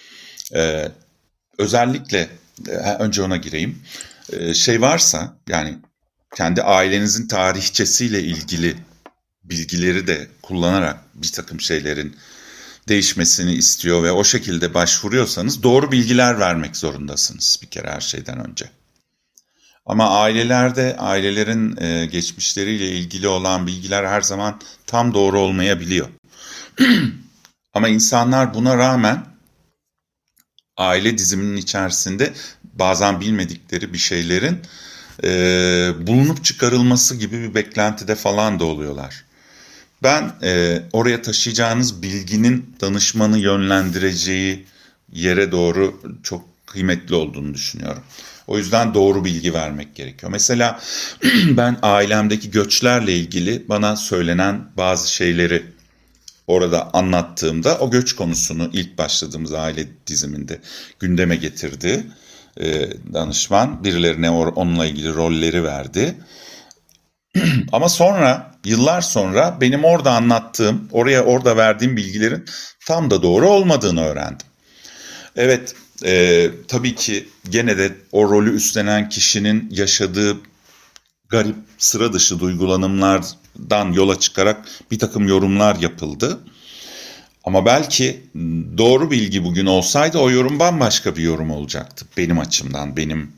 Özellikle önce ona gireyim. Şey varsa, yani kendi ailenizin tarihçesiyle ilgili bilgileri de kullanarak bir takım şeylerin değişmesini istiyor ve o şekilde başvuruyorsanız doğru bilgiler vermek zorundasınız bir kere her şeyden önce. Ama ailelerin geçmişleriyle ilgili olan bilgiler her zaman tam doğru olmayabiliyor. Ama insanlar buna rağmen aile diziminin içerisinde bazen bilmedikleri bir şeylerin bulunup çıkarılması gibi bir beklentide falan da oluyorlar. Ben oraya taşıyacağınız bilginin danışmanı yönlendireceği yere doğru çok kıymetli olduğunu düşünüyorum. O yüzden doğru bilgi vermek gerekiyor. Mesela ben ailemdeki göçlerle ilgili bana söylenen bazı şeyleri orada anlattığımda o göç konusunu ilk başladığımız aile diziminde gündeme getirdi danışman. Birilerine onunla ilgili rolleri verdi. Ama sonra, yıllar sonra benim orada anlattığım, orada verdiğim bilgilerin tam da doğru olmadığını öğrendim. Evet, tabii ki gene de o rolü üstlenen kişinin yaşadığı garip, sıra dışı duygulanımlardan yola çıkarak bir takım yorumlar yapıldı. Ama belki doğru bilgi bugün olsaydı o yorum bambaşka bir yorum olacaktı. Benim açımdan, benim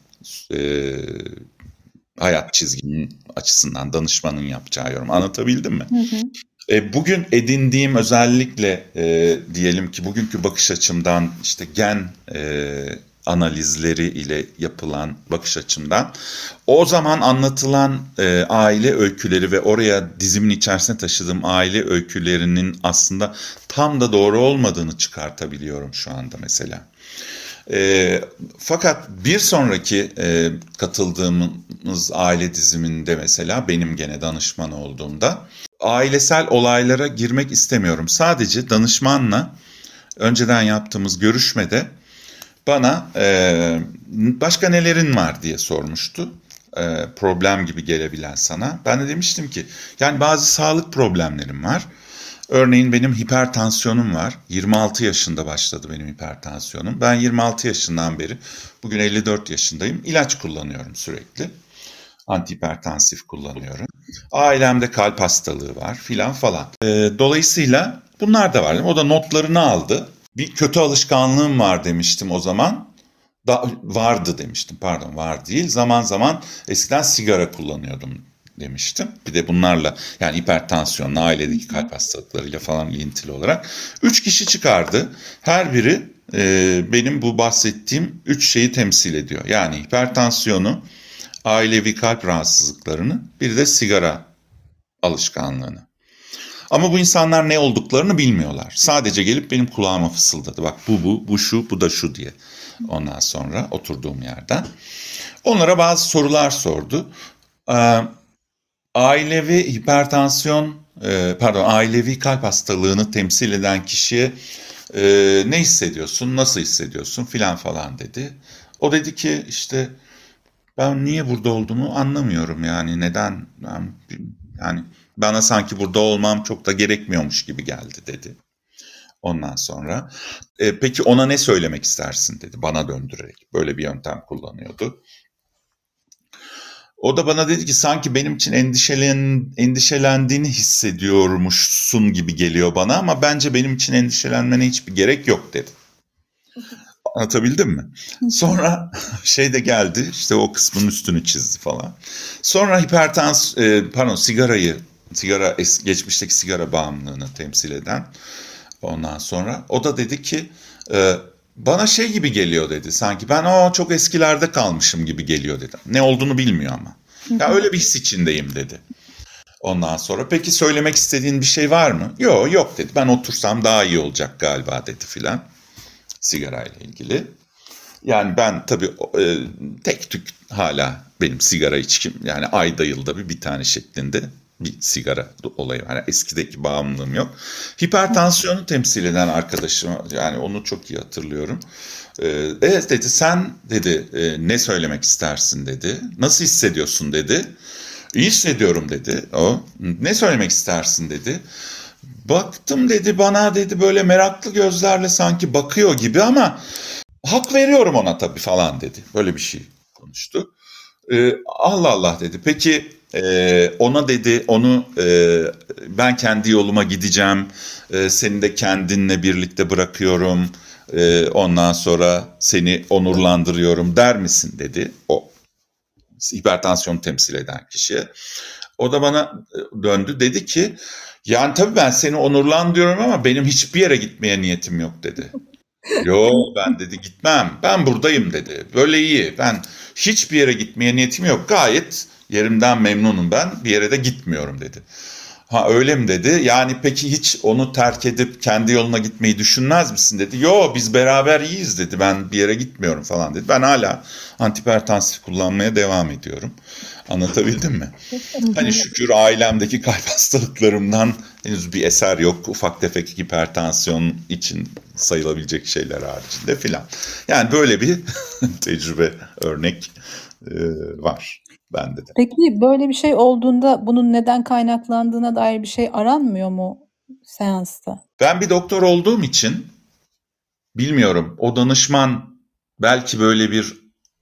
hayat çizgimin açısından danışmanın yapacağı yorum. Anlatabildim mi? Bugün edindiğim özellikle diyelim ki bugünkü bakış açımdan, işte gen analizleri ile yapılan bakış açımdan o zaman anlatılan aile öyküleri ve oraya dizimin içerisine taşıdığım aile öykülerinin aslında tam da doğru olmadığını çıkartabiliyorum şu anda mesela. Fakat bir sonraki katıldığımız aile diziminde mesela benim gene danışman olduğumda ailesel olaylara girmek istemiyorum. Sadece danışmanla önceden yaptığımız görüşmede bana başka nelerin var diye sormuştu. Problem gibi gelebilen sana. Ben de demiştim ki yani bazı sağlık problemlerim var. Örneğin benim hipertansiyonum var. 26 yaşında başladı benim hipertansiyonum. Ben 26 yaşından beri, bugün 54 yaşındayım. İlaç kullanıyorum sürekli. Antihipertansif kullanıyorum. Ailemde kalp hastalığı var filan falan. Dolayısıyla bunlar da var. O da notlarını aldı. Bir kötü alışkanlığım var demiştim o zaman. Vardı demiştim, pardon, var değil. Zaman zaman eskiden sigara kullanıyordum demiştim. Bir de bunlarla, yani hipertansiyonla, ailedeki kalp hastalıklarıyla falan ilintili olarak 3 kişi çıkardı. Her biri benim bu bahsettiğim 3 şeyi temsil ediyor. Yani hipertansiyonu, ailevi kalp rahatsızlıklarını, bir de sigara alışkanlığını. Ama bu insanlar ne olduklarını bilmiyorlar. Sadece gelip benim kulağıma fısıldadı. Bak bu şu, bu da şu diye. Ondan sonra oturduğum yerden. Onlara bazı sorular sordu. Ailevi kalp hastalığını temsil eden kişiye Ne hissediyorsun, nasıl hissediyorsun filan falan dedi. O dedi ki işte ben niye burada olduğumu anlamıyorum yani neden yani bana sanki burada olmam çok da gerekmiyormuş gibi geldi dedi. Ondan sonra peki ona ne söylemek istersin dedi bana döndürerek. Böyle bir yöntem kullanıyordu. O da bana dedi ki sanki benim için endişelendiğini hissediyormuşsun gibi geliyor bana ama bence benim için endişelenmene hiçbir gerek yok dedi. Anlatabildim mi? Sonra şey de geldi işte o kısmın üstünü çizdi falan. Sonra geçmişteki sigara bağımlılığını temsil eden ondan sonra o da dedi ki bana şey gibi geliyor dedi. Sanki ben çok eskilerde kalmışım gibi geliyor dedi. Ne olduğunu bilmiyor ama. Ya öyle bir his içindeyim dedi. Ondan sonra peki söylemek istediğin bir şey var mı? Yok dedi. Ben otursam daha iyi olacak galiba dedi filan. Sigarayla ilgili. Yani ben tabii tek tük hala benim sigara içkim. Yani ayda yılda bir tane şeklinde bir sigara olayı. Yani eskideki bağımlılığım yok. Hipertansiyonu temsil eden arkadaşım yani onu çok iyi hatırlıyorum. Evet dedi sen dedi ne söylemek istersin dedi. Nasıl hissediyorsun dedi. İyi hissediyorum dedi o. Ne söylemek istersin dedi. Baktım dedi bana dedi böyle meraklı gözlerle sanki bakıyor gibi ama hak veriyorum ona tabii falan dedi. Böyle bir şey konuştu. Allah Allah dedi. Peki ona dedi ben kendi yoluma gideceğim. Seni de kendinle birlikte bırakıyorum. Ondan sonra seni onurlandırıyorum der misin dedi. O hipertansiyonu temsil eden kişiye. O da bana döndü dedi ki yani tabii ben seni onurlandırıyorum ama benim hiçbir yere gitmeye niyetim yok dedi. Yo ben dedi gitmem. Ben buradayım dedi. Böyle iyi. Ben hiçbir yere gitmeye niyetim yok. Gayet yerimden memnunum ben. Bir yere de gitmiyorum dedi. Ha öyle mi dedi. Yani peki hiç onu terk edip kendi yoluna gitmeyi düşünmez misin dedi. Yo biz beraber iyiyiz dedi. Ben bir yere gitmiyorum falan dedi. Ben hala antihipertansif kullanmaya devam ediyorum. Anlatabildim mi? Hani şükür ailemdeki kalp hastalıklarımdan henüz bir eser yok. Ufak tefek hipertansiyon için sayılabilecek şeyler haricinde filan. Yani böyle bir tecrübe, örnek var bende de. Peki böyle bir şey olduğunda bunun neden kaynaklandığına dair bir şey aranmıyor mu seansta? Ben bir doktor olduğum için bilmiyorum. O danışman belki böyle bir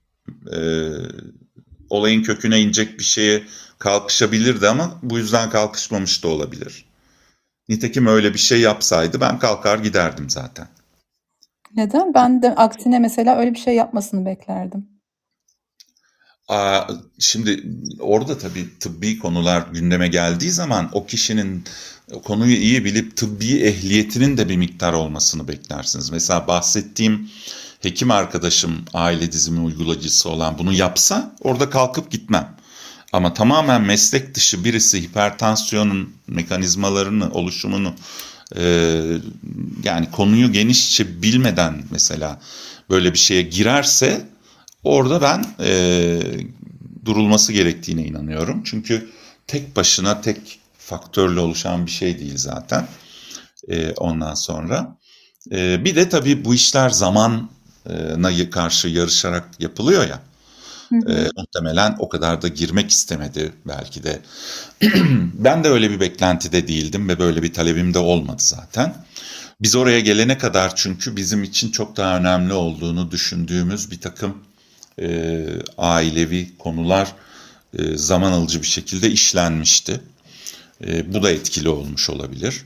olayın köküne inecek bir şeye kalkışabilirdi ama bu yüzden kalkışmamış da olabilir. Nitekim öyle bir şey yapsaydı ben kalkar giderdim zaten. Neden? Ben de aksine mesela öyle bir şey yapmasını beklerdim. Şimdi orada tabii tıbbi konular gündeme geldiği zaman o kişinin konuyu iyi bilip tıbbi ehliyetinin de bir miktar olmasını beklersiniz. Mesela bahsettiğim hekim arkadaşım aile dizimi uygulayıcısı olan bunu yapsa orada kalkıp gitmem. Ama tamamen meslek dışı birisi hipertansiyonun mekanizmalarını, oluşumunu yani konuyu genişçe bilmeden mesela böyle bir şeye girerse orada ben durulması gerektiğine inanıyorum. Çünkü tek başına tek faktörle oluşan bir şey değil zaten. Ondan sonra bir de tabii bu işler zamana karşı yarışarak yapılıyor ya. Muhtemelen o kadar da girmek istemedi belki de. Ben de öyle bir beklentide değildim ve böyle bir talebim de olmadı zaten. Biz oraya gelene kadar çünkü bizim için çok daha önemli olduğunu düşündüğümüz bir takım ailevi konular zaman alıcı bir şekilde işlenmişti. Bu da etkili olmuş olabilir.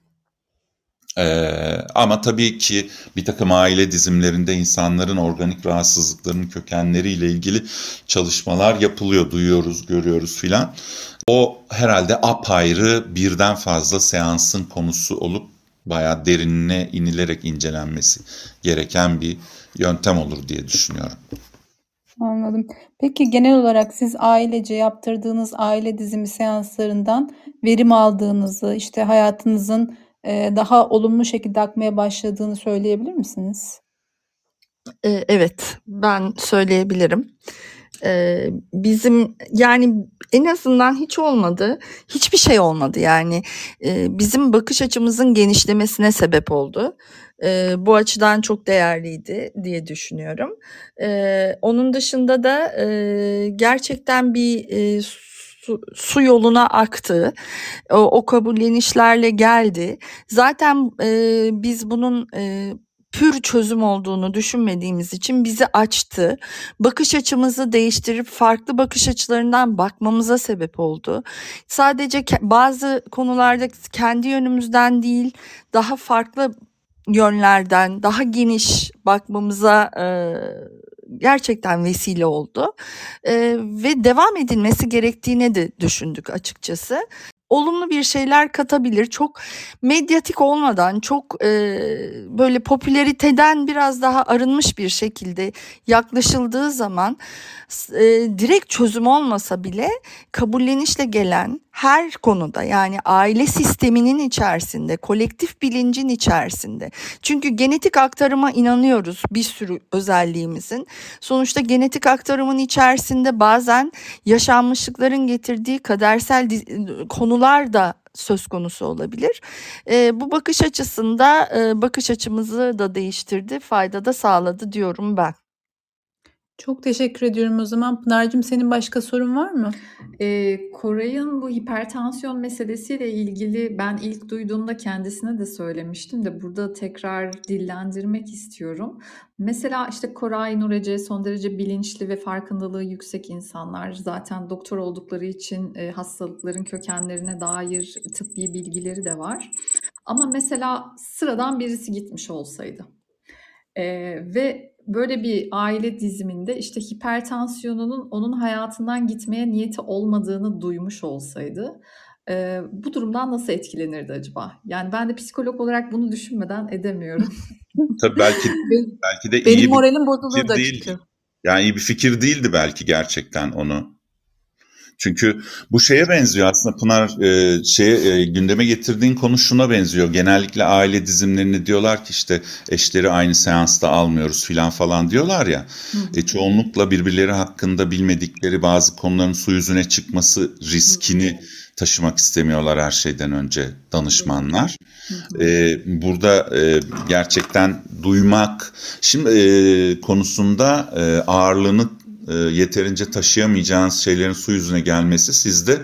Ama tabii ki bir takım aile dizimlerinde insanların organik rahatsızlıklarının kökenleriyle ilgili çalışmalar yapılıyor, duyuyoruz, görüyoruz filan. O herhalde apayrı birden fazla seansın konusu olup bayağı derinine inilerek incelenmesi gereken bir yöntem olur diye düşünüyorum. Anladım. Peki genel olarak siz ailece yaptırdığınız aile dizimi seanslarından verim aldığınızı, işte hayatınızın daha olumlu şekilde akmaya başladığını söyleyebilir misiniz? Evet, ben söyleyebilirim. Bizim yani en azından hiç olmadı. Hiçbir şey olmadı yani. Bizim bakış açımızın genişlemesine sebep oldu. Bu açıdan çok değerliydi diye düşünüyorum. Onun dışında da gerçekten bir su yoluna aktı. O kabullenişlerle geldi. Zaten biz bunun pür çözüm olduğunu düşünmediğimiz için bizi açtı. Bakış açımızı değiştirip farklı bakış açılarından bakmamıza sebep oldu. Sadece bazı konularda kendi yönümüzden değil, daha farklı yönlerden, daha geniş bakmamıza gerçekten vesile oldu. Ve devam edilmesi gerektiğini de düşündük açıkçası. Olumlu bir şeyler katabilir. Çok medyatik olmadan, çok böyle popülariteden biraz daha arınmış bir şekilde yaklaşıldığı zaman direkt çözüm olmasa bile kabullenişle gelen her konuda, yani aile sisteminin içerisinde, kolektif bilincin içerisinde. Çünkü genetik aktarıma inanıyoruz bir sürü özelliğimizin. Sonuçta genetik aktarımın içerisinde bazen yaşanmışlıkların getirdiği kadersel konular da söz konusu olabilir. Bu bakış açısında bakış açımızı da değiştirdi, fayda da sağladı diyorum ben. Çok teşekkür ediyorum o zaman. Pınar'cığım, senin başka sorun var mı? Koray'ın bu hipertansiyon meselesiyle ilgili ben ilk duyduğumda kendisine de söylemiştim de burada tekrar dillendirmek istiyorum. Mesela işte Koray, Nur Ece son derece bilinçli ve farkındalığı yüksek insanlar. Zaten doktor oldukları için hastalıkların kökenlerine dair tıbbi bilgileri de var. Ama mesela sıradan birisi gitmiş olsaydı ve böyle bir aile diziminde işte hipertansiyonunun onun hayatından gitmeye niyeti olmadığını duymuş olsaydı bu durumdan nasıl etkilenirdi acaba? Yani ben de psikolog olarak bunu düşünmeden edemiyorum. Tabii belki de Benim iyi bir moralim bozulurdu fikir değil. açıkçası. Yani iyi bir fikir değildi belki gerçekten onu. Çünkü bu şeye benziyor aslında Pınar, gündeme getirdiğin konu şuna benziyor. Genellikle aile dizimlerini diyorlar ki işte eşleri aynı seansta almıyoruz filan falan diyorlar ya. Çoğunlukla birbirleri hakkında bilmedikleri bazı konuların su yüzüne çıkması riskini taşımak istemiyorlar her şeyden önce danışmanlar. Burada gerçekten duymak konusunda ağırlığını yeterince taşıyamayacağınız şeylerin su yüzüne gelmesi sizde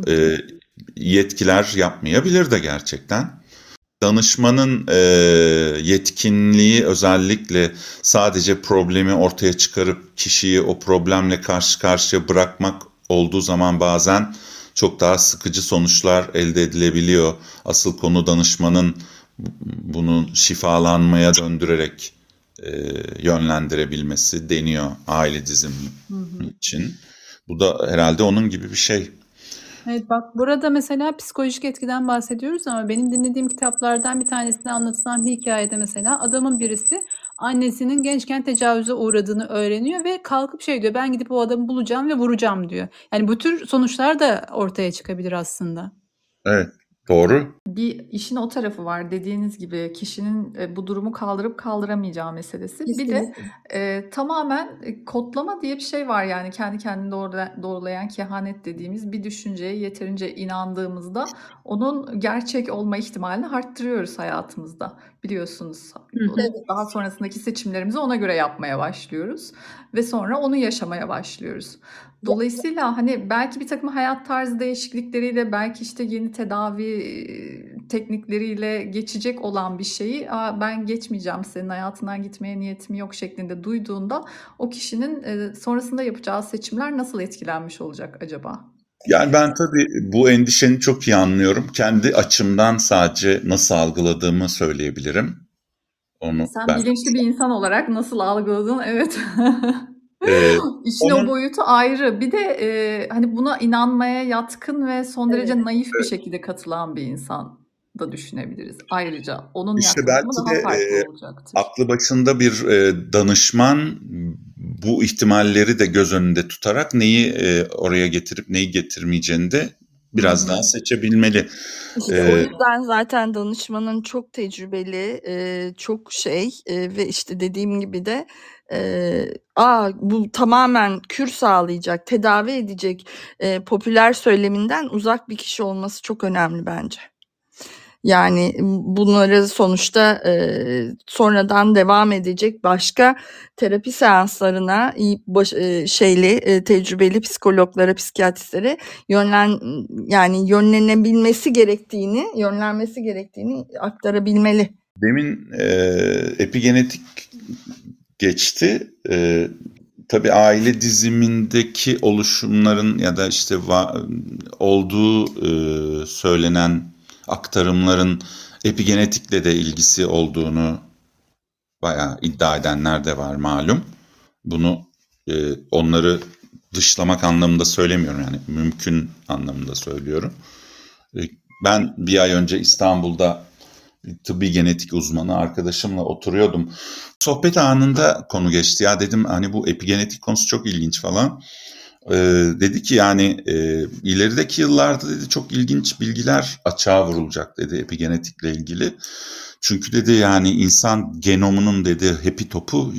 yetkiler yapmayabilir de gerçekten. Danışmanın yetkinliği özellikle sadece problemi ortaya çıkarıp kişiyi o problemle karşı karşıya bırakmak olduğu zaman bazen çok daha sıkıcı sonuçlar elde edilebiliyor. Asıl konu danışmanın bunu şifalanmaya döndürerek yönlendirebilmesi deniyor aile dizimi için. Bu da herhalde onun gibi bir şey. Evet, bak burada mesela psikolojik etkiden bahsediyoruz ama benim dinlediğim kitaplardan bir tanesinde anlatılan bir hikayede mesela adamın birisi annesinin gençken tecavüze uğradığını öğreniyor ve kalkıp şey diyor, ben gidip o adamı bulacağım ve vuracağım diyor. Yani bu tür sonuçlar da ortaya çıkabilir aslında. Evet, doğru. Bir işin o tarafı var dediğiniz gibi kişinin bu durumu kaldırıp kaldıramayacağı meselesi. Bir de tamamen kodlama diye bir şey var, yani kendi kendini doğrulayan kehanet dediğimiz bir düşünceye yeterince inandığımızda onun gerçek olma ihtimalini arttırıyoruz hayatımızda, biliyorsunuz. Daha sonrasındaki seçimlerimizi ona göre yapmaya başlıyoruz ve sonra onu yaşamaya başlıyoruz. Dolayısıyla hani belki bir takım hayat tarzı değişiklikleriyle, belki işte yeni tedavi teknikleriyle geçecek olan bir şeyi ben geçmeyeceğim, senin hayatından gitmeye niyetim yok şeklinde duyduğunda o kişinin sonrasında yapacağı seçimler nasıl etkilenmiş olacak acaba? Yani ben tabii bu endişeni çok iyi anlıyorum. Kendi açımdan sadece nasıl algıladığımı söyleyebilirim. Sen bilinçli bir insan olarak nasıl algıladın? Evet. İşin o boyutu ayrı. Bir de hani buna inanmaya yatkın ve son derece naif bir şekilde katılan bir insan da düşünebiliriz. Ayrıca onun yaklaşımı daha farklı olacaktır. Aklı başında bir danışman bu ihtimalleri de göz önünde tutarak neyi oraya getirip neyi getirmeyeceğini de biraz daha seçebilmeli. İşte o yüzden zaten danışmanın çok tecrübeli, çok ve işte dediğim gibi de bu tamamen kür sağlayacak, tedavi edecek popüler söyleminden uzak bir kişi olması çok önemli bence. Yani bunları sonuçta sonradan devam edecek başka terapi seanslarına tecrübeli psikologlara, psikiyatristlere yönlenmesi gerektiğini aktarabilmeli. Demin epigenetik geçti. Tabii aile dizimindeki oluşumların ya da işte olduğu söylenen aktarımların epigenetikle de ilgisi olduğunu bayağı iddia edenler de var malum. Bunu onları dışlamak anlamında söylemiyorum, yani mümkün anlamında söylüyorum. Ben bir ay önce İstanbul'da tıbbi genetik uzmanı arkadaşımla oturuyordum. Sohbet anında konu geçti. Ya dedim hani bu epigenetik konusu çok ilginç falan. Dedi ki yani ilerideki yıllarda dedi çok ilginç bilgiler açığa vurulacak dedi epigenetikle ilgili. Çünkü dedi yani insan genomunun dedi hepitopu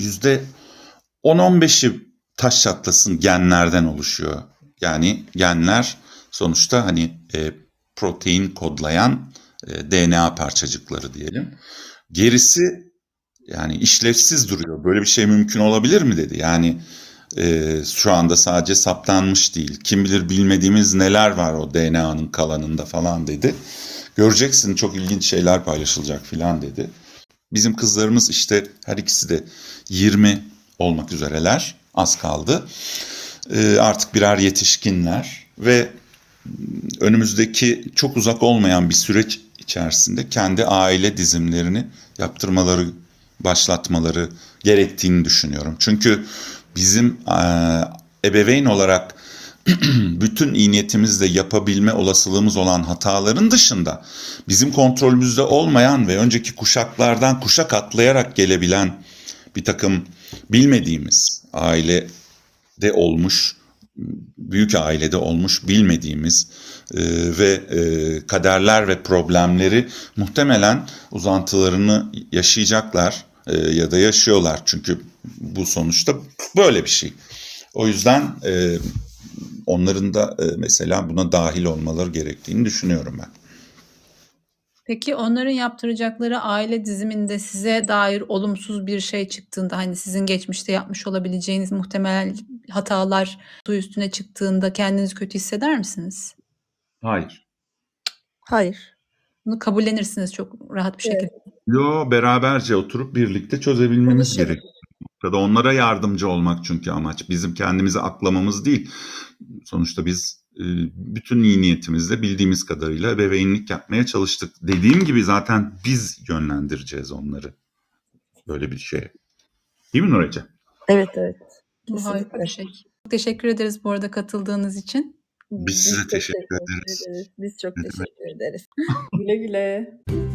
%10-15'i taş çatlasın genlerden oluşuyor. Yani genler sonuçta hani protein kodlayan DNA parçacıkları diyelim. Gerisi yani işlevsiz duruyor. Böyle bir şey mümkün olabilir mi dedi. Yani şu anda sadece saptanmış değil. Kim bilir bilmediğimiz neler var o DNA'nın kalanında falan dedi. Göreceksin çok ilginç şeyler paylaşılacak filan dedi. Bizim kızlarımız işte her ikisi de 20 olmak üzereler. Az kaldı. Artık birer yetişkinler ve önümüzdeki çok uzak olmayan bir süreç içerisinde kendi aile dizimlerini yaptırmaları, başlatmaları gerektiğini düşünüyorum. Çünkü bizim ebeveyn olarak bütün iyi niyetimizle yapabilme olasılığımız olan hataların dışında bizim kontrolümüzde olmayan ve önceki kuşaklardan kuşak atlayarak gelebilen bir takım bilmediğimiz ailede olmuş, büyük ailede olmuş bilmediğimiz ve kaderler ve problemleri muhtemelen uzantılarını yaşayacaklar ya da yaşıyorlar. Çünkü bu sonuçta böyle bir şey. O yüzden onların da mesela buna dahil olmaları gerektiğini düşünüyorum ben. Peki onların yaptıracakları aile diziminde size dair olumsuz bir şey çıktığında, hani sizin geçmişte yapmış olabileceğiniz muhtemel hatalar üstüne çıktığında kendinizi kötü hisseder misiniz? Hayır. Hayır. Bunu kabullenirsiniz çok rahat bir şekilde. Yo, beraberce oturup birlikte çözebilmemiz gerekiyor. Ya da onlara yardımcı olmak çünkü amaç. Bizim kendimizi aklamamız değil. Sonuçta biz bütün iyi niyetimizle bildiğimiz kadarıyla ebeveynlik yapmaya çalıştık. Dediğim gibi zaten biz yönlendireceğiz onları böyle bir şeye. Değil mi Nurece? Evet. Bu harika bir şey. Teşekkür ederiz bu arada katıldığınız için. Biz size teşekkür ederiz. Biz çok Ne demek? teşekkür ederiz. Güle güle.